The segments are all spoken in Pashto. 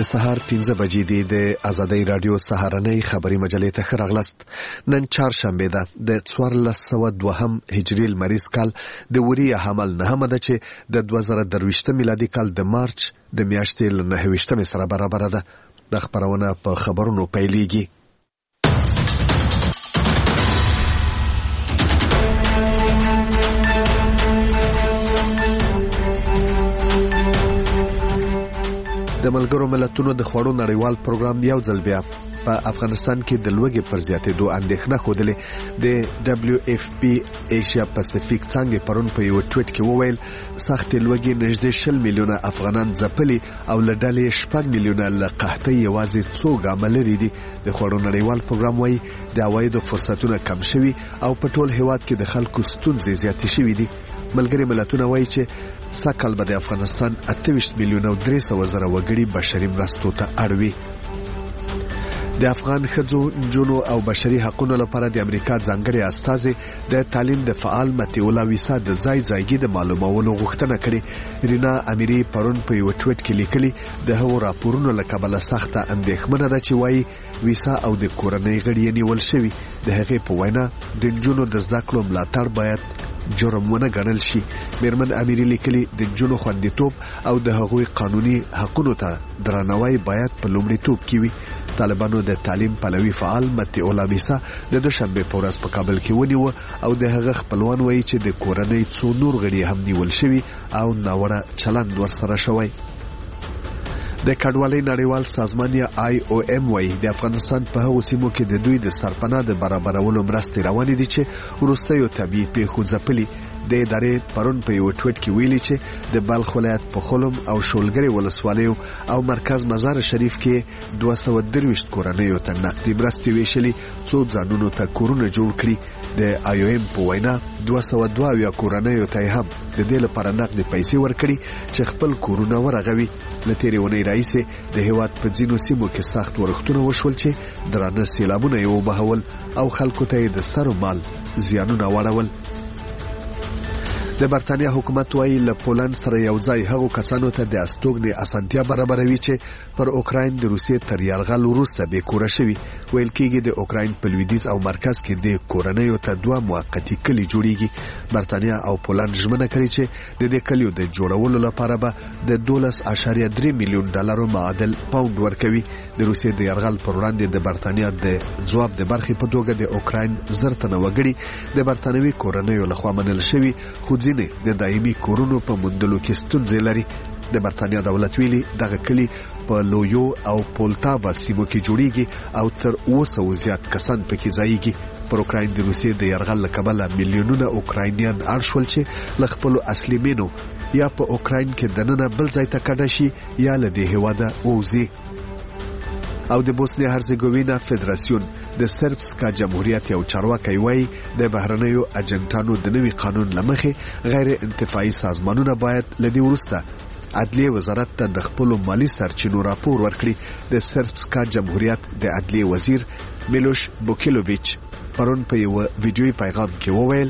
د سهار 15 بجې دي. د آزادۍ رادیو سهارنۍ خبري مجلې ته ښه راغلاست. نن چهارشنبه ده د 1402 هجري لمریز کال د وري حمل 9 ده چې د 2023 میلادي کال د مارچ د میاشتې له 9 سره برابر ده. د خبرونه په خبرونو پیلېږي. د ملګرو ملتونو د خوړو نړیوال پروګرام یو ځل بیا په افغانستان کې د لوږې پر زیاتېدو اندېښنه ښودلې. د WFP ایشیا پاسفیک څانګې پرون په یو ټویټ کې وویل سختې لوږې نږدې 20 میلیونه افغانان ځپلي او له ډلې 6 میلیونه له قحطۍ یوازې څو ګامه لرې دي. د خوړو نړیوال پروګرام وایي د عوایدو فرصتونه کم شوي او په ټول هیواد کې د خلکو ستونزې زیاتې شوي دي. ملګري ملتونه وایي چې سږکال به د افغانستان 28 میلیونه او 300 زره وګړي بشري مرستو ته اړوي. د افغان ښځو، نجونو او بشري حقوقو لپاره د امریکا ځانګړي استازي د تعلیم د فعال متیولا ویسا د ځای د معلومولو غوښتنه کړې. رینا امیری پرون په یو ټویټ کې لیکلي د هغو راپورونو له کبله سخته اندېښمنه ده چې وایي ویسا او د کورنۍ غړي نیول شوي. د هغې په وینا د نجونو د زده کړو ملاتړ باید جرم ونه ګڼل شي. میرمن امیری لیکلي د نجونو خوندیتوب او د هغوی قانوني حقوقو ته درناوی باید په لومړیتوب کې وي. طالبانو د تعلیم پلوي فعال متیولا ویسا د دوشنبه په ورځ په کابل کې ونیو او د هغه خپلوان وایي چې د کورنۍ څو نور غړي هم نیول شوي او ناوړه چلند ورسره شوی. د کډوالۍ نړیوال سازمان یا IOM وایي د افغانستان په هغو سیمو کې د دوی د سرپناه د برابرولو مرستې روانې دي چې وروستیو طبیعي پیښو ځپلي. د ادارې پرون په یو ټویټ کې ویلي چې د بلخ ولایت په خلم او شولګرې ولسوالیو او مرکز مزار شریف کې 223 کورنیو ته نقدي مرستې ویشلي څو ځانونو ته کورونه جوړ کړي. د IOM په وینا 202 کورنیو ته هم د دې لپاره نقدي پیسې ورکړي چې خپل کورونه ورغوي. له تېرې اونۍ راهیسې د هیواد په ځینو سیمو کې سخت ورښتونه وشول چې درانه سیلابونه یې وبهول او خلکو ته یې د سر و مال زیانونه واړول. د برتانیا حکومت وایي له پولند سره یو ځای هغو کسانو ته د استوګنې اسانتیا برابروي چې پر اوکراین د روسیې تر یرغل وروسته بې کوره شوي. ویل کېږي د اوکراین په لویدیځ او مرکز کې د کورنیو ته 2 موقتي کلي جوړیږي. برتانیا او پولند ژمنه کړې چې د دې کلیو د جوړولو لپاره به د 12.3 میلیون ډالرو معادل پاوند ورکوي. د روسیې د یرغل پر وړاندې د برتانیا د ځواب د برخې په توګه د اوکراین 1000 تنه وګړي د برتانوي کورنیو لخوا منل شوي خو ځینې د دایمي کورونو په موندلو کې ستونزې لري. د برتانیا دولت ویلي دغه کلی په لویو او پولتاوا سیمو کې جوړیږي او تر 200 زیات کسان پکې ځایږي. پر اوکراین د روسیې د یرغل له کبله میلیونونه اوکراینیان اړ شول چې له خپلو اصلي مینو یا په اوکراین کې دننه بل ځای ته کډه شي یا له دې هېواده ووځي. او د بوسنیا هرزګوینا فدراسیون د سربسکا جمهوریت یو چارواکي وایي د بهرنیو اجنټانو د نوي قانون لمخې غیر انتفاعي سازمانونه باید لدی وروسته عدلیه وزارت ته د خپل مالی سرچینو راپور ورکړي. د سربسکا جمهوریت د عدلیه وزیر میلوش بوکیلوویچ پرون په یو ویډیوي پیغام کې وویل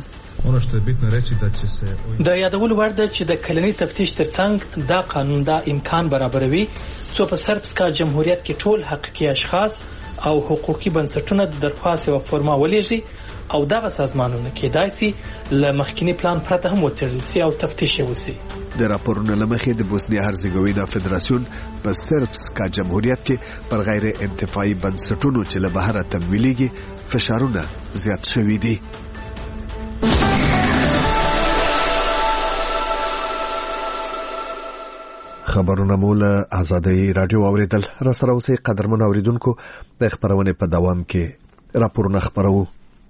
د یادولو وړ ده چې د کلني تفتیش ترڅنګ دا قانون دا امکان برابروي څو په سربسکا جمهوریت کې ټول حقوقي اشخاص او حقوقي بنسټونه د درخواست او فرما ولېږي او دغه سازمانونه کېدای شي له مخکینی پلان پرته هم وڅېړل شي او تفتیش وشي. د راپورونو لمخې د بوسنیا هرزګوینا فدراسیون په سربسکا جمهوریت کې پر غیر انتفاعي بنسټونو چې له بهره تمویلېږي فشارونه زیات شوي دي. خبرونه مولا آزادۍ رادیو اوریدل. را سره اوسئ قدرمن اوریدونکو. د خبرونه په دوام کې راپورونه خبرو.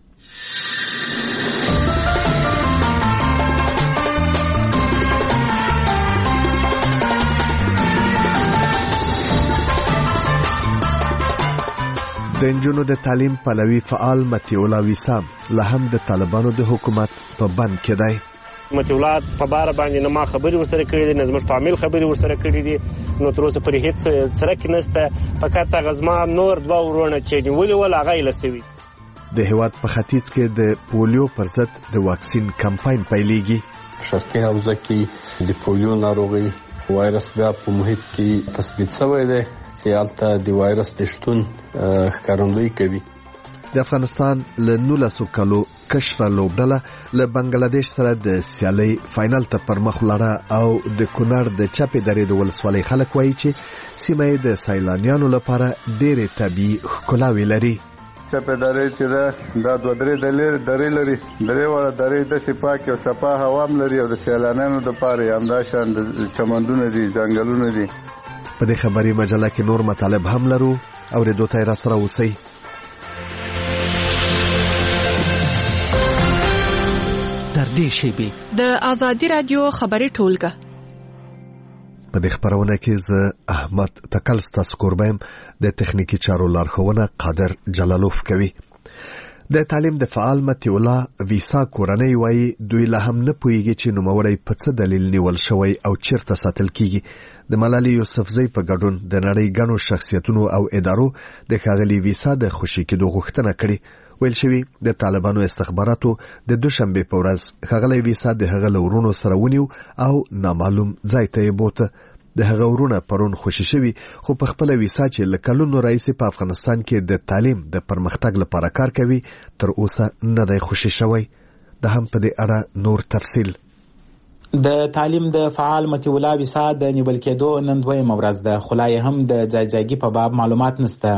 د نجونو د تعلیم پلوي فعال متیولا ویسا له هم د طالبانو د حکومت په بند کې دی. متولات په بار باندې نه ما خبري ورسره کړې دي، نه زموږ فامیل خبري ورسره کړې دي، نو تر اوسه پرې هیڅ سره کې نشته. فقط هغه زما نور 2 ورونه چې نیولي ول هغه یې لسوي. د هیواد په ختیځ کې د پولیو پر ضد د واکسین کمپاین پیلېږي. شرقي حوزه کې د پولیو ناروغي وایرس بیا په محیط کې تثبیت شوی دی چې هلته د وایرس د شتون ښکارندویي کوي. د افغانستان له 19 کالو کشره لوبډله له بنگلاديش سره د سیالي فائنل ته پر مخ ولاړه او د کونړ د چپې درې د ولسوالۍ خلک وایي چې سیمه د سیلانیانو لپاره ډېرې طبیعي ښکلاوې لري. چپې درې چې دا دوه درې لري، درې واړه درې داسې پاکې او صفا هوا هم لري او د سیلانیانو دپاره همداشان د چمنونه دي، ځنګلونه دي. په دې خبري مجله کې نور مطالب هم لرو، اورېدو ته یې راسره اوسئ. تر دې شیبې د آزادي رادیو خبري ټولګه. په دې خبرونه کې زه احمد تکل ستاسو کوربم، د تخنیکی چارو لارښوونه قادر جلالوف کوي. د تعلیم د فعال متي الله ویسا کورنۍ وایي دوی لا هم نه پوهیږي چې نوموړی په څه دلیل نیول شوی او چیرته ساتل کیږي. د ملالي یوسفزۍ په ګډون د نړۍ ګڼو شخصیتونو او ادارو د ښاغلي ویسا د خوشي کېدو غوښتنه کړې. ویل شوی د طالبانو استخباراتو د دوشنبه په ورځ ښاغلي ویسا د هغه لورونو سره ونیو او نامعلوم ځای ته یې بوته. د هغه ورونه پرون خوشي شوی، خو په خپل ویسا چې لکلونو رئیس په افغانستان کې د تعلیم د پرمختګ لپاره کار کوي تر اوسه نه دی خوشي شوی. د هم په دې اړه نور تفصیل. د تعلیم د فعال متي الله ویسا د نیول کېدو نن دویمه ورځ ده، خو لا یې هم د ځای په باب معلومات نشته.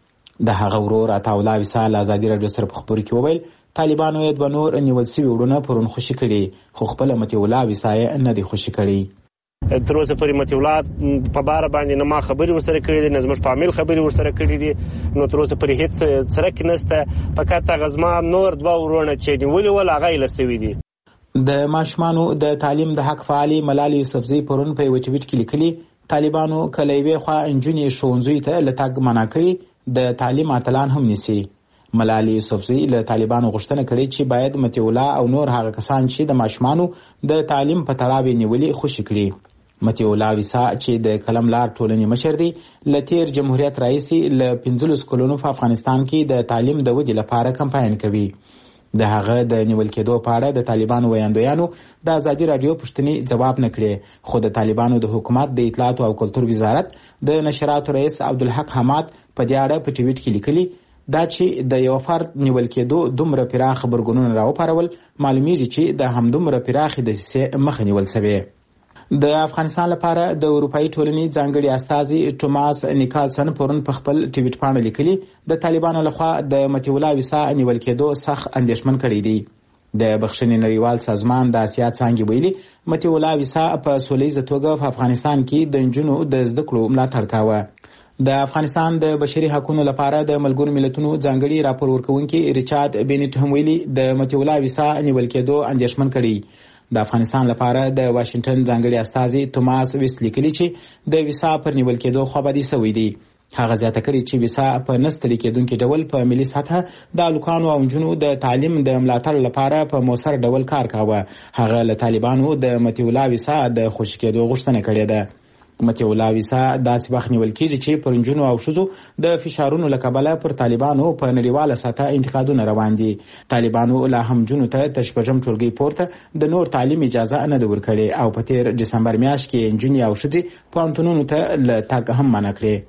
د هغه ورور عطاالله ویسا له ازادي رادیو سره په خبرو کې وویل طالبانو یې دوه نور نیول شوي وروڼه پرون خوشي کړي، خو خپله متي الله ویسا یې نه دی خوشي کړي. تر اوسه پورې متي الله په باره باندې نه ما خبرې ورسره کړې دي، نه زموږ په عامل خبرې ورسره کړې دي، نو تر اوسه پورې هېڅ څرک نشته. فقط هغه زما نور دوه وروڼه چې نیولي ول هغه یې لسوي دي. د ماشومانو د تعلیم د حق فعالي ملالي یوسفزۍ پرون په یوه ټویټ کې لیکلي طالبانو که له یوې خوا نجونې ښوونځیو ته له تګ منع کړي، د تعلیم اتلان هم نیسي. ملالي یوسفزۍ له طالبانو غوښتنه کړې چې باید متي الله او نور هغه کسان چې د ماشومانو د تعلیم په تړاو یې نیولي خوشي کړي. متي الله ویسا چې د قلم لار ټولنې مشر دی، له تیر جمهوریت رئیس له 15 کلونو په افغانستان کې د تعلیم د ودې لپاره کمپاین کوي. د هغه د نیول کېدو په اړه د طالبانو ویاندویانو د ازادي رادیو پوښتنې ځواب نه کړې، خو د طالبانو د حکومت د اطلاعات او کلتور وزارت د نشراتو رئیس عبدالحق حماد په دې اړه په ټویټ کې لیکلي دا چې د یو فرد نیول کېدو دومره پراخ خبرګونونه راوپارول معلومیږي چې د همدومره پراخې دسیسې مخه نیول شوې. د افغانستان لپاره د اروپایي ټولنې ځانګړي استازي ټوماس نیکالسن پرون په خپل ټویټ پاڼه لیکلي د طالبانو لخوا د متي الله ویسا نیول کېدو سخت اندېښمن کړی دی. د بخښنې نړیوال سازمان د اسیا څانګې ویلي متي الله ویسا په سولیزه توګه په افغانستان کې د نجونو د زده کړو ملاتړ کاوه. د افغانستان د بشري حقوقو لپاره د ملګرو ملتونو ځانګړي راپور ورکوونکي ریچارډ بینټ هم ویلي د متي الله ویسا نیول کېدو اندېښمن کړی. د افغانستان لپاره د واشنگټن ځانګړي استازي توماس ویس لیکلي چې د ویسا پر نیول کېدو خوابدي شوی دی. هغه زیاته کړي چې ویسا په نستړي کېدونکي ډول په ملي سطحه د هلکانو او نجونو د تعلیم د ملاتړ لپاره په مؤثر ډول کار کاوه. هغه له طالبانو د متي الله ویسا د خوشي کېدو غوښتنه کړې ده. متي الله ویسا داسې وخت نیول کېږي چې پر نجونو او ښځو د فشارونو له کبله پر طالبانو په نړیواله سطحه انتقادونه روان دي. طالبانو لا هم نجونو ته تر شپږم ټولګۍ پورته د نور تعلیم اجازه نه ده ورکړې او په تیر ډسمبر میاشت کې نجونې او ښځې پوهنتونونو ته له تګ هم منع کړې.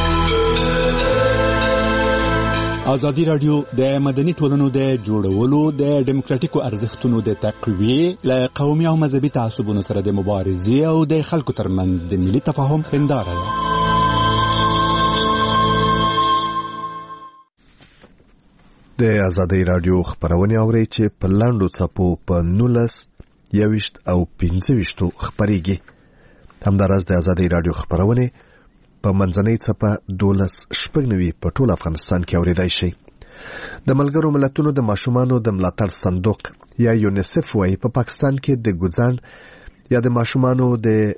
ازادي رادیو د مدني ټولنو د جوړولو د دیموکراتیکو ارزښتونو د تقویه له قومي او مذهبي تعصبونو سره د مبارزې او د خلکو ترمنځ د ملي تفاهم هنداره ده. د ازادي رادیو خبرونه اوري چې په لاندو څپو په 19 21 او 25 خبريږي. همدارس د ازادي رادیو خبرونه په منځنۍ څپه 12 په ټول افغانستان کې اوریدای شي. د ملګرو ملتونو د ماشومانو د ملاتړ صندوق یا یونیسف وايي په پاکستان کې د ګوزن یا د ماشومانو د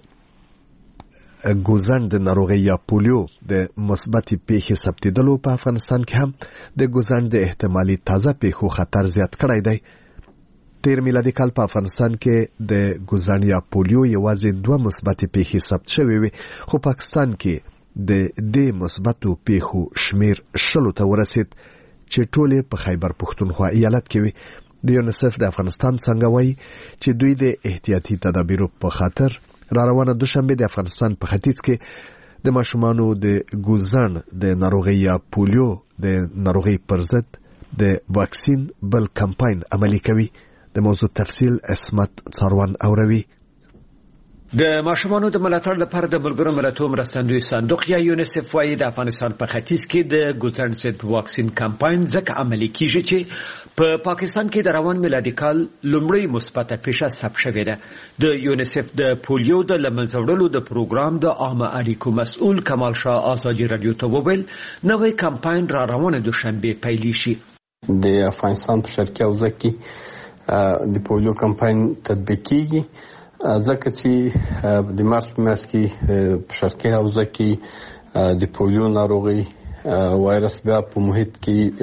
ګوزن د ناروغي یا پولیو د مثبت پیښې ثبتېدلو په افغانستان کې هم د ګوزن د احتمالي تازه پیښو خطر زیات کړی دی. تیر میلادي کال په افغانستان کې د ګوزن یا پولیو یوازې 2 مثبت پیښې ثبت شوې وي، خو پاکستان کې د دې مثبتو پیښو شمیر 10 ته ورسید چې ټولې په خیبر پښتونخوا ایالت کې وي. د یونیسف د افغانستان څنګه وایي چې دوی د احتیاطي تدابیرو په خاطر را روانه دوشنبه د افغانستان په ختیځ کې د ماشومانو د ګوزن د ناروغي یا پولیو د ناروغي پر ضد د واکسین بل کمپاین عملي کوي. د موضوع تفصیل اسمت څاروان اوروي. د ماشومانو د ملاتړ لپاره د ملګرو ملتونو مرستندوی صندوق یا یونیسف وايي د افغانستان په ختیځ کې د ګوزن ضد واکسین کمپاین ځکه عملي کیږي چې په پاکستان کې د روان میلادي کال لومړی مثبته پیښه ثبت شوې ده. د یونیسف د پولیو د لمنځه وړلو د پروګرام د عامه اړیکو مسؤل کمال شاه آزادي رادیو ته وویل نوې کمپاین را روانه دوشنبه پیل شي. د افغانستان په شرقي حوزه کې د پولیو کمپاین تطبیق کیږي ځکه چې د مارچ په میاشت کې په شرقي حوزه کې د پولیو ناروغي وایرس بیا په محیط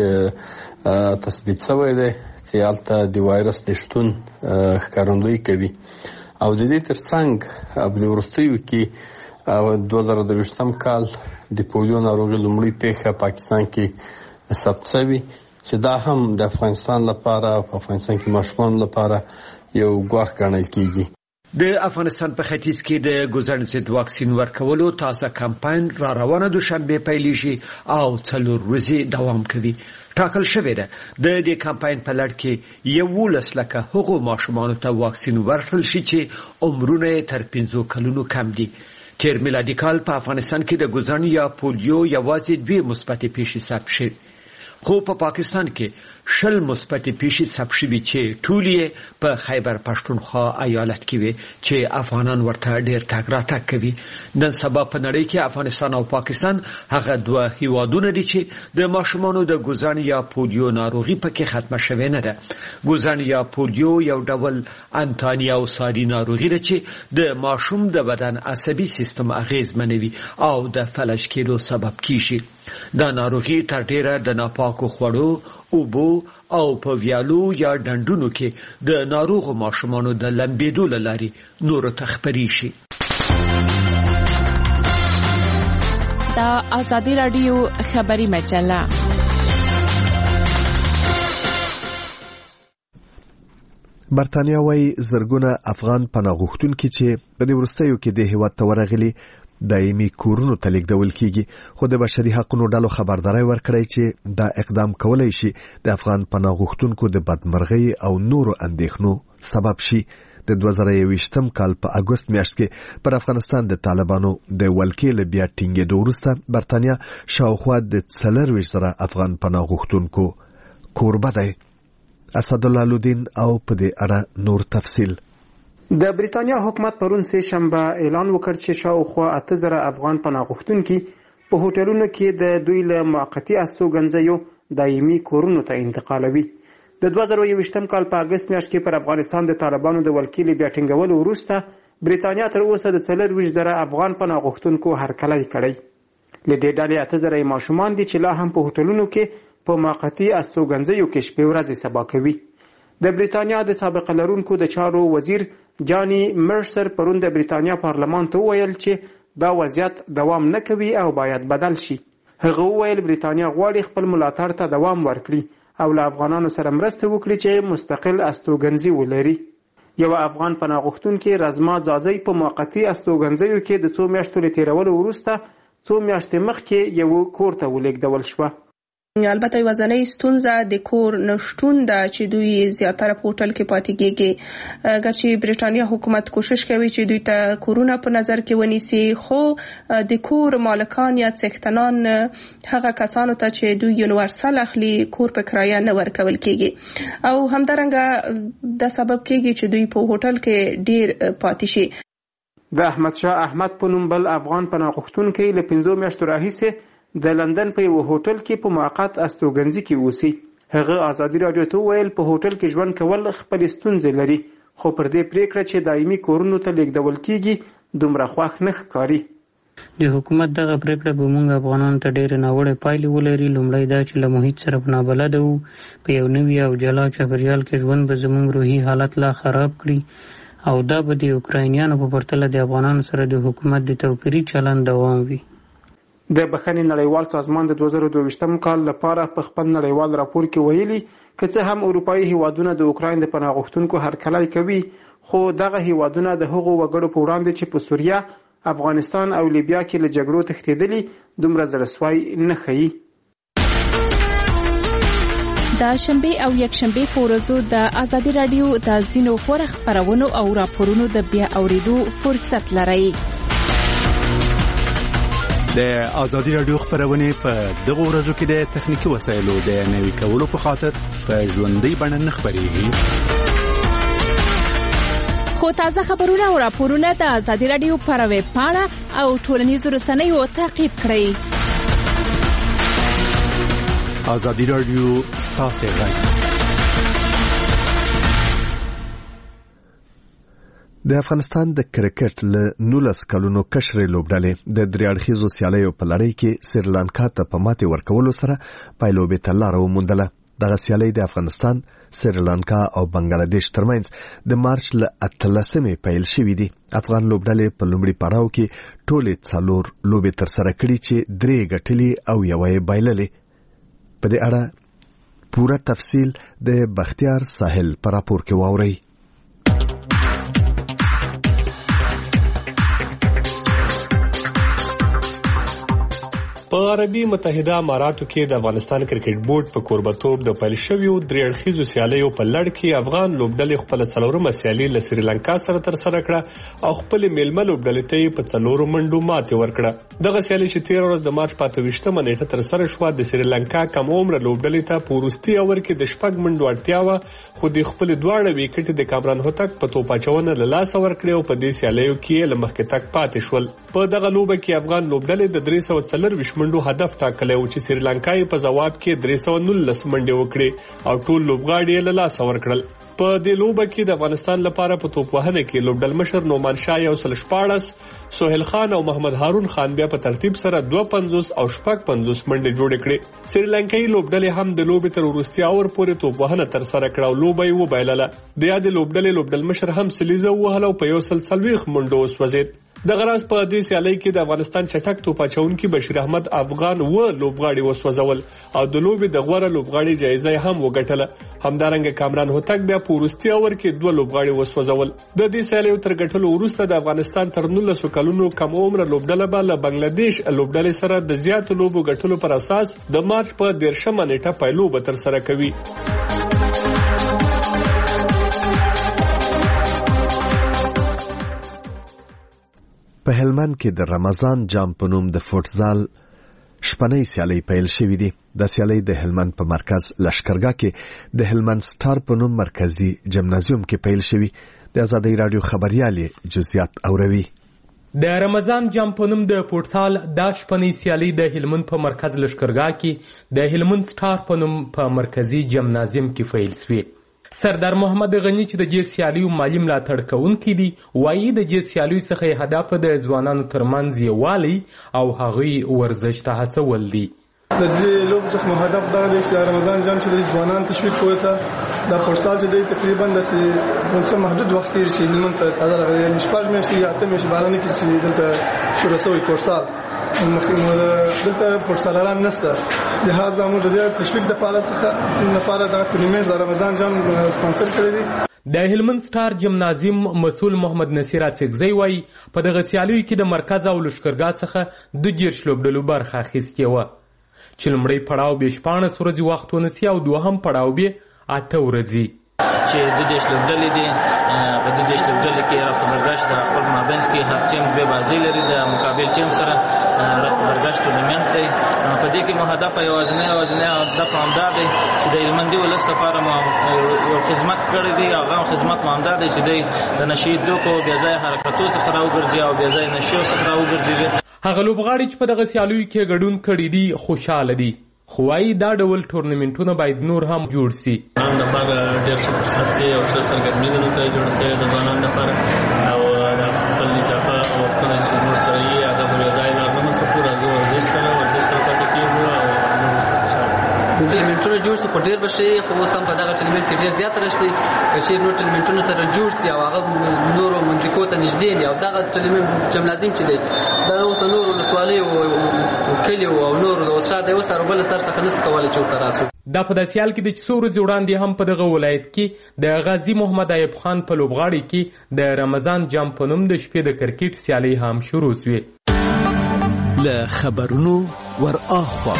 کې تثبیت شوی دی چې هلته د وایرس د شتون ښکارندویي کوي او د دې ترڅنګ په وروستیو کې 2023 کال د پولیو ناروغي لومړی پیښه پاکستان کې ثبت شوی چې دا هم د افغانستان لپاره په افغانستان کې ماشومان لپاره یو ګواښ ګڼل کیږي. د افغانستان په ختیځ کې د ګوزن ضد واکسین ورکولو تازه کمپاین را روانه دوشنبه پیل شي او 4 ورځې دوام کوي. ټاکل شوې ده د دې کمپاین په لړ کې 11 لکه هغو ماشومانو ته واکسین ورکړل شي چې عمرونه تر 15 کلونو کم دي. تیر میلادي کال په افغانستان کې د ګوزن یا پولیو یوازې 2 مثبتې پیښې ثبت شوې خو په پاکستان کې 20 مثبتې پیښې ثبت شوې چې ټول یې په خیبر پښتونخوا ایالت کې وي چې افغانان ورته ډېر تګ راتګ کوي. نن سبا په نړۍ کې افغانستان او پاکستان هغه دوه هیوادونه دي چې د ماشومانو د ګوزن یا پولیو ناروغي پکې ختمه شوې نه ده. ګوزن یا پولیو یو ډول انتاني او ساري ناروغي ده چې د ماشوم د بدن عصبي سیستم اغیزمنوي او د فلج کېدو سبب کیږي. دا ناروغي تر ډیره د ناپاکو خوړو، اوبو او په ویالو یا ډنډونو کې د ناروغو ماشومانو د لمبېدو له لارې نورو ته خپرې شي. دا آزادي رادیو خبری مجله. برتانیا وايي زرګونه افغان پناه غوښتونکي چې په دې وروستیو کې د هیواد ته ورغلي دایمي کورونو ته لیږدول کیږي خو د بشري حقوقو ډلو خبرداري ورکړی چې دا اقدام کولای شي د افغان پناه غوښتونکو د بدمرغۍ او نورو اندېښنو سبب شي. د 2021 کال په اگست میاشت کې پر افغانستان د طالبانو د ولکې له بیا ټینګېدو وروسته برتانیا شاوخوا د 40,000 افغان پناه غوښتونکو کوربه دی. اسدالله لودین او په دې اړه نور تفصیل. د بریتانیا حکومت پرون سه شنبه اعلان وکړ چې شاوخوا 8,000 افغان پناه غوښتونکي په هوټلونو کې د دوی له موقتی استوګنځیو دایمي کورونو ته انتقالوي. د 2021 کال په اگست میاشت کې پر افغانستان د طالبانو د ولکې بیا ټینګولو وروسته بریتانیا تر اوسه د 40,000 افغان پناه غوښتونکو هرکلی کړی. له دې ډلې 8,000 ماشومان دي چې لا هم په هوټلونو کې په موقتی استوګنځیو کې شپې ورځې سبا کوي. د بریتانیا د سابقه لرونکو د چارو وزیر جانی مرسر پرون د بریتانیا پارلمان ته وویل چې دا وضعیت دوام نه کوي او باید بدل شي. هغه وویل بریتانیا غواړي خپل ملاتړ ته دوام ورکړي او له افغانانو سره مرسته وکړي چې مستقل استوګنځي ولري. یو افغان پناه غوښتونکی رزما زازی په موقتی استوګنځیو کې د 2 میاشتو له تیرولو وروسته 2 میاشتې مخکې یو کور ته ولېږدول شوه. البته وزنۍ ستونزه د کور نشټون ده چې دوی زیاتره په هوټل کې پاتې کېږي. اگرچې بریټانیا حکومت کوشش کوي چې دوی ته کورونه په نظر کې ونیسي خو د کور مالکان یا څښتنان هغه کسانو ته چې دوی یونیورسل اخلي کور په کرایه نه ورکول کېږي او همدارنګه د سبب کېږي چې دوی په هوټل کې ډیر پاتې شي. د احمد شاه احمد په نوم بل افغان پناه غوښتونکی له 15 میاشتو راهیسې د لندن په یو هوټل کې په موقت استوګنځي کې اوسي. هغه آزادي رادیو ته ویل په هوټل کې ژوند کول خپل ستونزې لري خو پر دې پریکړه چې دایمي کورونو ته لیږدول کیږي دومره خوښ نه ښکاري. د حکومت دغه پریکړه به موږ افغانانو ته ډېرې ناوړه پایلې ولري. لومړی دا چې له محیط سره په نابلده وو په یو نوي او جلا چاپیریال کې ژوند به زموږ روحي حالت لا خراب کړي او دا به د اوکراینیانو په پرتله د افغانانو سره د حکومت د توپیري چلند دوام وي. د بخښنې نړیوال سازمان د 2022 کال لپاره په خپل نړیوال راپور کې ویلي که څه هم اروپایي هیوادونه د اوکراین د پناه غوښتونکو هرکلی کوي خو دغه هیوادونه د هغو وګړو په وړاندې چې په سوریه افغانستان او لیبیا کې له جګړو تښتېدلي دومره زړسوی نه ښیي. د شنبه او یکشنبه په ورځو د ازادي رادیو د ځینو غوره خبرونو او راپورونو د بیا اوریدو فرصت لرئ. د ازادي رادیو خبرونه په دغه ورځو کې د تخنیکی وسایلو د نوي کولو په خاطر په ژوندۍ بڼه نه خبرېږي. خو تازه خبرونه او راپورونه د ازادي رادیو پر ویب پاڼه او ټولنیزو رسنیو تعقیب کړئ. ازادي رادیو ستاسو غږ. د افغانستان د کرکټ له 19 کلونو کشرې لوبډلې د دریاړخیزو سیالیو په لړۍ کې سریلانکا ته په ماتې ورکولو سره پایلوبې ته لاره وموندله. دغه سیالۍ د افغانستان، سریلانکا او بنگلاديش ترمنځ د مارچ له 18مې پیل شوې دي. افغان لوبډلې په لومړي پړاو کې ټولې 4 لوبې ترسره کړې چې 3 ګټلې او 1 بایللې. په دې اړه پوره تفصیل د بختیار ساحل پر راپور کې واورئ. په عربي متحده اماراتو کې د افغانستان کرکټ بورډ په کوربتوب د پیل شویو دریاړخیزو سیالیو په لړ کې افغان لوبډلې خپل 4مه سیالي له سریلانکا سره ترسره کړه او خپل میلمه لوبډلې ته په 4 منډو ماتې ورکړه. دغه سیالي چې 13 ورځ د مارچ 25مه نیټه ترسره شوه د سریلانکا کم عمر لوبډلې ته په وروستي اور کې د 6 منډو اړتیا و، خو د خپل دواړه وکټ د کامران هوتک په توپاچونه له لاس ورکړې او په دې سیالیو کې له مخکې تک پاتې شول. په دغه لوبه کې افغان لوبډلې د 340 منډو هدف ټاکلی و چې سریلانکا په جواب کې 319 منډې وکړې او ټول لوبغاړي له لاس ورکړل. په دې لوبه کې د افغانستان لپاره په توپ وهنه کې لوبډل مشر نومان شاه 114، سہیل خان او محمد هارون خان بیا په ترتیب سره 250 او 55 منډې جوړې کړې. سریلانکایي لوبډلې هم د لوبې تر وروستي اور پورې توپ وهنه ترسره کړه او لوبه یې وبایلله. د یادې لوبډلې لوبډل مشر هم سلیزه وهله او په 140 منډو وسوځید. دغه راز په دې سیالۍ کې د افغانستان چټک توپاچونکي بشیر احمد افغان لوبغاړي وسوځول او د لوبې د غوړه لوبغاړي جایزه هم وګټله. همدارنګه کامران هوتک بیا په وروستي اور کې 2 لوبغاړي وسوځول. د دې سیالیو تر ګټلو وروسته د افغانستان تر 19 کلونو کم عمر لوبډله به له بنگلاديش لوبډلې سره د زیاتو لوبو ګټلو پر اساس د مارچ په 13مه نیټه پایلوبه ترسره کوي. په هلمند کې د رمضان جام په نوم د فوټزال شپنۍ سیالۍ پیل شوې دي. د سیالۍ د هلمند په مرکز لشکرګاه کې د هلمند سټار په نوم مرکزی جمنازیوم کې پیل شوې. د ازادي رادیو خبريالي جزئیات اوروي. د رمضان جام په نوم د فوټسال د شپنۍ سیالۍ د هلمند په مرکز لشکرګاه کې د هلمند سټار په نوم په مرکزی جمنازیوم کې پیل شوې. سردار محمد غنی چې د دې سیالیو مالی ملاتړ کوونکی دی وایي د دې سیالیو څخه هدف د ځوانانو ترمنځ یووالی او هغوی ورزش ته هڅول دي. د دې لوب څخه هدف دا دی چې رمضان جام چې د ځوانانو تشویق کوي دا پورتال چې دی تقریبا د محدود وخت کې چې هلمند ته تازه راغلی شپږ میاشتې یا اته میاشتې بارانه کې چې دلته شروع شوی پورتال دلته پورتالان نشته. لهدا موږ د تشویق د فعالیت څخه دا تورنمنت د رمضان جام سپانسر کړی دی. د هلمند سټار جمنازیوم مسؤل محمد نصیر اڅکزی وایي په دغه سیالیو کې د مرکز او لشکرګاه څخه 20 لوبډلو برخه اخیستې وه چې لومړی پړاو به 14 ورځې وخت ونیسي او دوهم پړاو به 8 ورځې چې د دې لوبډلې دي. په دې لوبډلې کې رفت برګشت د خپل مابینس کې هر ټیم به بازي لري د مقابل ټیم سره رفت برګشت ټورنمنت دی. په دې کې مو هدف یوازینی هدف همدا دی چې د هلمندي ولس لپاره یو خدمت کړی دی. هغه خدمت مو همدا دی چې د نشي دوکو بیا ځای حرکتو څخه راوګرځي او بیا ځای نشو څخه راوګرځي. هغه لوبغاړي چې په دغه سیالیو کې ګډون کړي دي خوشاله دي، خو وايي دا ډول ټورنمنټونه باید نور هم جوړ شي. هم لپاره ډېر ښه فرصت دی او ښه سرګرمي ده ته جوړ شوی د ځوانانو لپاره او د خپل اضافه وختونه چې نور سره یې هغه به ځای نه پوره ورزش سره پاتې کېږو او ټورنمنټونه سره جوړ شي خو ډیر بشي خو اوس هم په دغه ټلیمنټ کې ډیر زیات راشي چې نور ټلیمنټونو سره جوړ شي او هغه نورو منطقو ته نږدې دي او دغه ټلیمنټ چې لازم چې دی دا اوس نور ولسوالۍ او کلی او نور د اوسه د اوسه بل سر څخه نس کولای چې تراسو دا په داسې حال کې د څو ورځې وړاندې هم په دغه ولایت کې د غازی محمد ایوب خان په لوبغاړي کې د رمضان جام په نوم د شپې د کرکټ سیالي هم شروع شوې. له خبرونو ور اخوا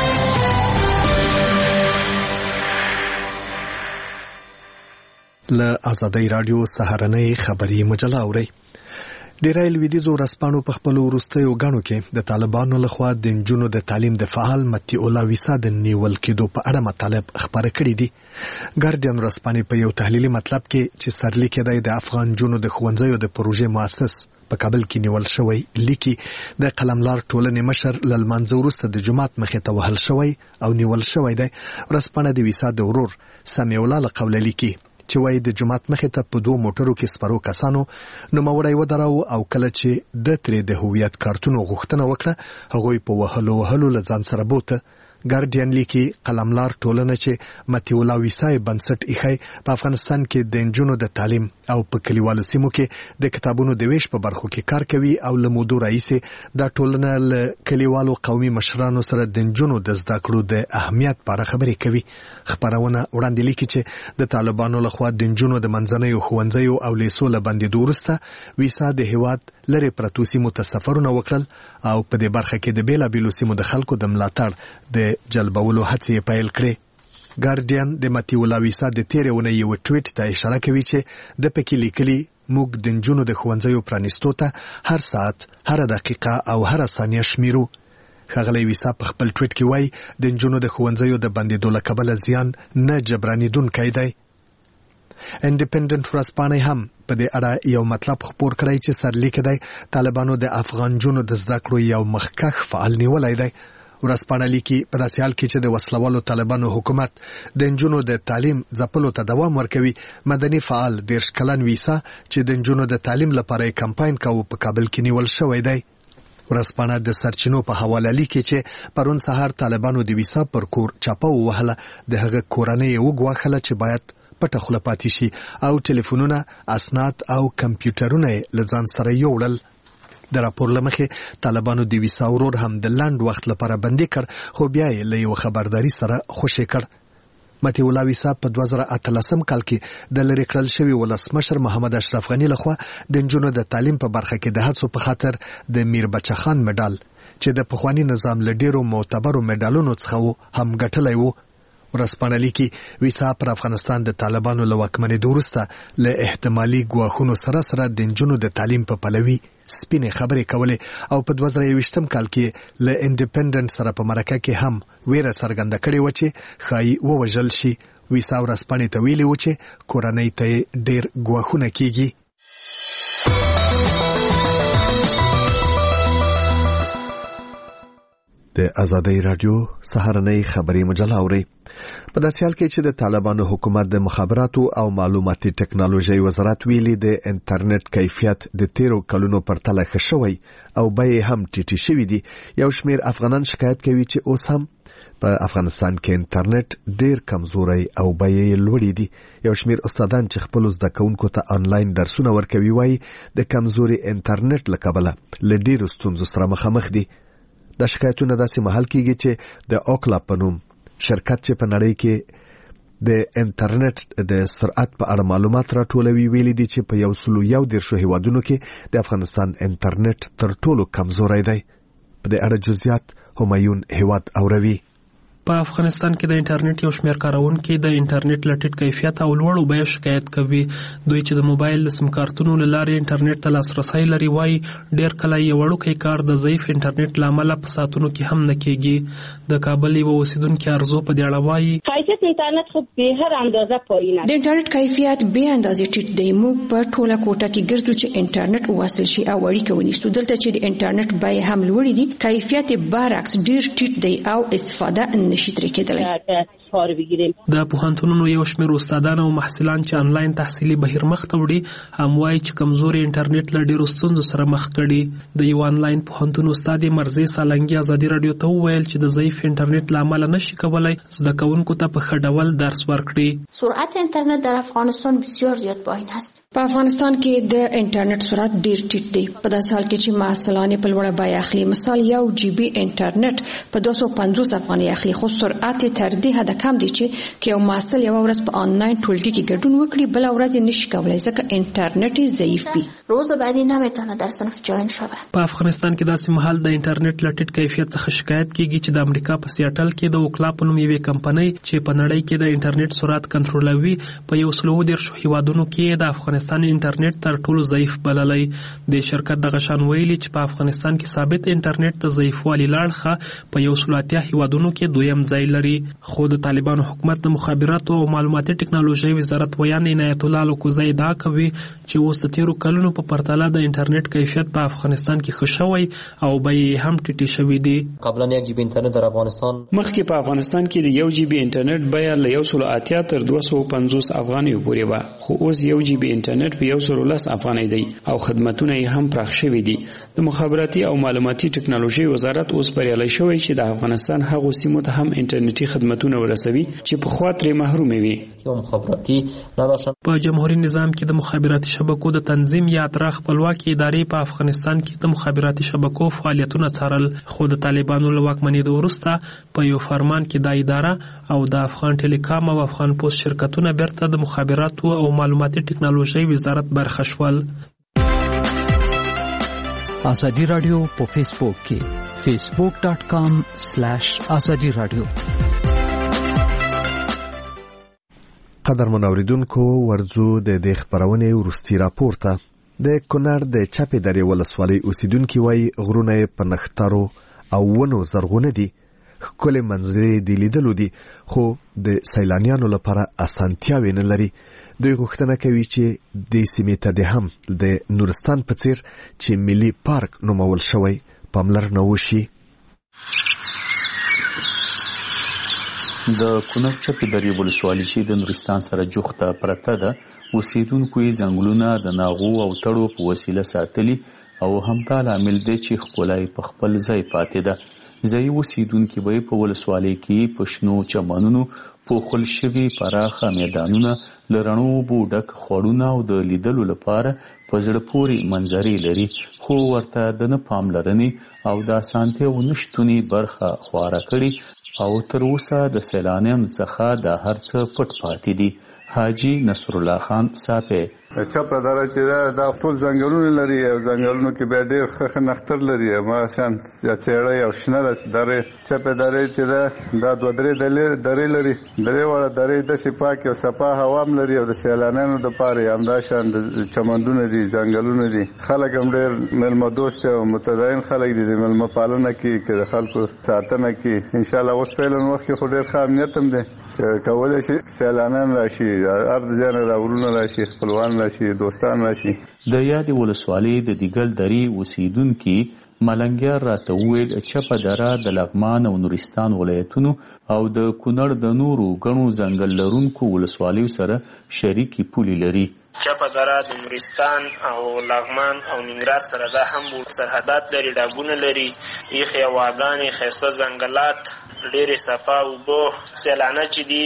له آزادۍ رادیو سهارنۍ خبری مجله اوري. ډیری لویدیځو ورځپاڼو په خپلو وروستیو ګڼو کې د طالبانو لخوا د نجونو د تعلیم د فعال متی الله ویسا د نیول کېدو په اړه مطالب خبره کړي دي. ګارډین ورځپاڼې په یو تحلیلي مطلب کې چې سرلیک دی د افغان نجونو د ښوونځیو د پروژې مؤسس په کابل کې نیول شوی لیکي د قلملار ټولنې مشر لمانځه وروسته د جماعت مخې ته وهل شوی او نیول شوی دی. ورځپاڼه د ویسا د ورور سمیع الله له قوله لیکي چې وایي د جماعت مخې ته په 2 موټرو کې سپرو کسانو نوموړی ودراوه او کله چې د ترې د هویت کارتونو غوښتنه وکړه هغوی په وهلو له ځان سره بوته. ګارډین لیکي قلملار ټولنه چې متی الله ویسا بنسټ ایښی په افغانستان کې د نجونو د تعلیم او په کلیوالو سیمو کې د کتابونو د ویش په برخو کې کار کوي او له مودو راهیسې دا ټولنه له کلیوالو قومي مشرانو سره د نجونو د زده کړو د اهمیت په اړه خبرې کوي. خبرونه وړاندې لیکي چې د طالبانو لخوا د نجونو د منځنیو ښوونځیو او لیسو له بندېدو وروسته ویسا د هیواد لرې پرتو سیمو ته سفرونه وکړل او په دې برخه کې د بیلابیلو سیمو د خلکو د ملاتړ د جلبولو هڅې پیل کړې. ګارډین د متی الله ویسا د تیرې اونۍ یو ټویټ ته اشاره کوي چې د پکې لیکلي موږ د نجونو د ښوونځیو پرانیستو ته هر ساعت هر دقیقه او هر ثانیه شمیرو. ښاغلی ویسا په خپل ټویټ کې وایي د نجونو د ښوونځیو د بندېدو له کبله زیان نه جبرانېدونکی دی. انډیپندنت ورځپاڼې هم په دې اړه یو مطلب خپور کړی چې سرلیک دی طالبانو د افغان نجونو د زده کړو یو مخکښ فعال نیولی دی. ورځپاڼه لیکي په داسې حال کې چې د وسلوالو طالبانو حکومت د نجونو د تعلیم ځپلو ته دوام ورکوي مدني فعال 10 کلن ویسا چې د نجونو د تعلیم لپاره یې کمپاین کاوه په کابل کې نیول شوی دی. ورځپاڼه د سرچینو په حواله لیکي چې پرون سهار طالبانو د ویسا پر کور چاپه ووهله د هغه کورنۍ یې وګواښله چې باید پټه خوله پاتې شي او ټلیفونونه اسناد او کمپیوټرونه له ځان سره یوړل. د راپور له مخې طالبانو د ویسا ورور هم د لنډ وخت لپاره بندي کړ خو بیا یې له یو خبرداري سره خوشی کړ. متی الله ویسا په 2013 کال کې د لری کړل شوی ولسمشر محمد اشرف غنی لخوا د نجونو د تعلیم په برخه کې د هڅو په خاطر د میر بچه خان مډال چې د پخوانی نظام له ډیرو معتبرو مډالونو څخه هم ګټلی وو. ورځپاڼه لیکي ویسا پر افغانستان د طالبانو له واکمنېدو وروسته له احتمالي ګواښونو سره سره د نجونو د تعلیم په پلوي سپینې خبرې کولې او په 2021 کال کې له انډیپندنت سره په مرکه کې هم ویره څرګنده کړې و چې ښایي ووژل شي. ویسا ورځپاڼې ته ویلي و چې کورنۍ ته ډیر ګواښونه کیږي. د آزادۍ رادیو سهارنۍ خبری مجله اوري. په داسې حال کې چې د طالبانو حکومت د مخابراتو او معلوماتي ټکنالوژي وزارت ویلي د انټرنیټ کیفیت د 13 کلونو پرتله ښه شوی او بیې هم ټیټې شوې دي. یو شمېر افغانان شکایت کوي چې اوس هم په افغانستان کې انټرنیټ ډیر کمزوري او بیې لوړې دي. یو شمېر استادان چې خپل زده کوونکو ته آنلاین درسونه ورکوي وایي د کمزوري انټرنیټ له کبله له ډیرو ستونزو سره مخامخ دي. دا شکایتونه داسې مهال کېږي چې د اوکلا په نوم شرکت چې په نړۍ کې د انټرنیټ د سرعت په اړه معلومات راټولوي ویلي دي چې په 111 هیوادونو کې د افغانستان انټرنیټ تر ټولو کمزوری دی. په دې اړه جزئیات همایون هیواد اوروي. په افغانستان کې د انټرنیټ یو شمېر کاروونکي د انټرنیټ له ټیټ کیفیت او لوړو بیو شکایت کوي. دوی چې د موبایل د سیم کارتونو له لارې انټرنیټ ته لاسرسی لري وایي ډیر کله یو وړوکی کار د ضعیف انټرنیټ له امله په ساعتونو کې هم نه کېږي. د کابل یوه اوسیدونکې ارزو په دې اړه وایي کیفیت انټرنیټ خو به هر اندازه پایین د انټرنیټ کیفیت به اندازې ټیټ دی. موږ په ټوله کوټه کې ګرځو چې انټرنیټ وصل شي او اړیکه ونیسو. دلته چې د انټرنیټ بیې هم لوړې دي کیفیت برعکس ډیر ټیټ دی او استفاده نشي ترې کېدلی. کار بگیریم. د پوهنتونونو یو شمېر استادان او محصلان چې انلاین تحصیلي بهیر مخ ته وړي هم وایي چې کمزوري انټرنیټ له ډېرو ستونزو سره مخ کړي. د یو انلاین پوهنتون استاد مرزي سالنګي ازادي رادیو ته وویل چې د ضعیف انټرنیټ له امله نشي کولای زده کوونکو ته په ښه ډول درس ورکړي. سرعت اینترنت در افغانستان بسیار زیاد پایین است. په افغانستان کې د انټرنیټ سرعت ډیر ټیټ دی. په داسې حال کې چې محصلان په لوړه بیه اخلي. مثال 1 GB انټرنیټ په 250 افغانۍ اخلي، خو سرعت تر دې حد کم دی چې یو محصل یو ورځ په آنلاین ټولګي کې ګډون وکړي بل ورځ نشي کولای ځکه انټرنیټ ضعیف وي. روز بعدی نمیتونه در صنف جوین شوه. په افغانستان کې داسې مهال د انټرنیټ له ټیټ کیفیت څخه شکایت کیږي چې د امریکا په سیاټل کې د اوکلا په نوم یوې کمپنۍ چې په نړۍ کې د انټرنیټ سرعت کنټرولوي په 110 هیوادونو کې د افغانستان انټرنیټ تر ټولو ضعیف بللی. د شرکت دغه شان ویلي چې په افغانستان کې ثابت انټرنیټ د ضعیفوالي لاړخه په 180 هیوادونو کې دویم ځای لري. خو د طالبانو حکومت د مخابراتو او معلوماتي ټکنالوژي وزارت ویان عنایت الله لوکوزی ادعا کوي چې اوس د تیرو کلونو په پرتله د انټرنیټ کیفیت په افغانستان کې ښه شوی او بیې هم ټیټې شوې دي. قبلا 1 GB انټرنیټ در افغانستان مخکې په افغانستان کې د 1 GB انټرنیټ بیه له 180 تر 250 افغانۍ پورې و، خو اوس 1 GB انټرنیټ په 110 افغانۍ دی او خدماتونه یې هم پراخ شوي دي. د مخابراتي او معلوماتي ټکنالوژي وزارت اوس بریالی شوی چې د افغانستان هغو سیمو ته هم انټرنیټي خدماتونه ورسوي چې پخوا ترې محرومې وي. په جمهوریت نظام کې د مخابراتي شبکو د تنظیم یا اطراح خپلواکي ادارې په افغانستان کې د مخابراتي شبکو فعالیتونه څارل، خو د طالبانو له واکمنېدو وروسته په یو فرمان کې دا اداره او د افغان ټیلیکام او افغان پوسټ شرکتونه بیرته د مخابراتو او معلوماتي ټکنالوژي وزارت برخه شول. ازادي رادیو په فیسبوک کې facebook.com/ازادي رادیو. قدر منوریدونکو ورځو د خبرونه ورستی راپورته. د کونړ د چپې درې ولسوالۍ اوسیدونکو وایي غرونه په نختارو او ونو زرغونه دي، ښکلې منظرې د لیدلو دي، خو د سیلانیانو لپاره اسانتیاوې نه لري. دوی غوښتنه کوي چې د سیمې ته د هم د نورستان په څیر چې ملي پارک نومول شوی پاملرنه وشي. د کونړ چپې درې ولسوالۍ چې د نورستان سره جوخته پرته ده، اوسیدونکو یې ځنګلونه د ناغو او تړو په وسیله ساتلي او همدا لامل دی چې ښکلا یې په خپل ځای پاتې ده. ځایي اوسیدونکي به په ولسوالۍ کې په شنو چمنونو پوښل شوي پراخه میدانونه له رڼو اوبو ډک خوړونه او د لیدلو لپاره په زړه پورې منظرې لري، خو ورته د نه پاملرنې او د اسانتیاوو نشتونې برخه خواره کړي او تر اوسه د سیلانیانو څخه دا هر څه پټ پاتې دي. حاجی نصرالله خان صافی چپه دره چې دا ټول ځنګلونه لري او ځنګلونو کې بیا ډېر ښه نختر لري، ماشان څېړۍ او شنه درې. چپه درې چې دا دوه درې درې لري، درې واړه درې داسې پاکې او صفا هوا هم لري او د سیلانیانو دپاره یې همداشان د چمندونه دي، ځنګلونه دي. خلک هم ډېر میلمه دوست او متدین خلک دي، د میلمه پالنه کې که د خلکو ساتنه کې انشاءالله. اوس په علم وخت کې خو ډېر ښه امنیت هم دی چې کولی شي سیلانیان راشي، هر ځای نه راورونه راشي، خپلوان راشي، دوستان راشي. د یادې ولسوالۍ د دیګل درې اوسیدونکي ملنګیار راته وویل چپه دره د لغمان او نورستان ولایتونو او د کونړ د نورو ګڼو ځنګل لرونکو ولسوالیو سره شریکې پولې لري. چپه دره د نورستان او لغمان او ننګرهار سره دا هم سرحدات لري، ډاګونه لري، یخې هواګانې، ښایسته ځنګلات، ډېرې صفا اوبه. سیلانه چې دي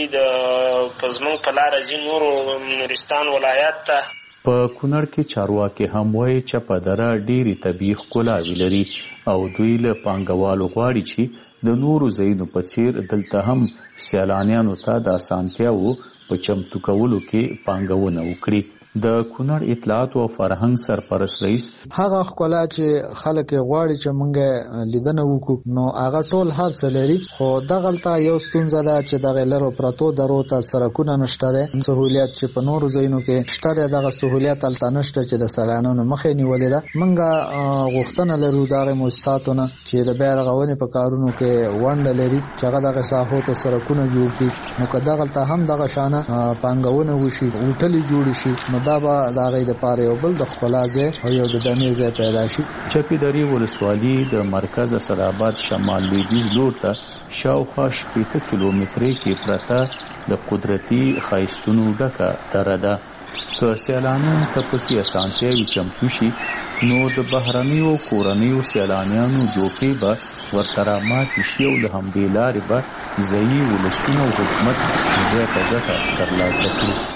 د زموږ په لاره ځي نورو نورستان ولایت ته. په کونړ کې چارواکي هم وایي چپه دره ډېرې طبیعي ښکلاوې لري او دوی له پانګوالو غواړي چې د نورو ځایونو په څیر دلته هم سیلانیانو ته د اسانتیاوو په چمتو کولو کې پانګونه وکړي. د کونړ اطلاعات او فرهنګ سرپرست رئیس هغه ښکلا چې خلک غواړي چې مونږ لیدنه وکړو نو هغه ټول هر څه لري، خو دغلته یو ستونزه ده چې دغه لرو پراتو درو ته سړکونه نشته ده. سہولیت چې په نورو ځایونو کې شته ده دغه سہولیت هلته نشته چې د سیلانیانو مخې نیولې ده. مونږ غوښتنه لرو دغه مؤسساتونه چې د بیا رغونې په کارونو کې ونډه لري چې هغه دغه ساحو ته سړکونه جوړ کړي، نو که دغلته هم دغه شانه پانګونه وشي، هوټلې جوړ شي، نو دا به د هغې دپاره یو بل د ښکلا ځای او یو د دمې ځای پیدا شي. چپې درې ولسوالي د مرکز اسداباد شمال لویدیځ لور ته شاوخوا 80 کیلومترۍ کې پرته د قدرتي ښایستونو ډکه دره ده. که سیلانیانو ته پکې اسانتیاوې چمتو شي نو د بهرنیو کورنیو سیلانیانو جوپې به ورته راماتې شي او له همدې لارې به ځایي ولسونه او حکومت زیاته ګټه ترلاسه کړي.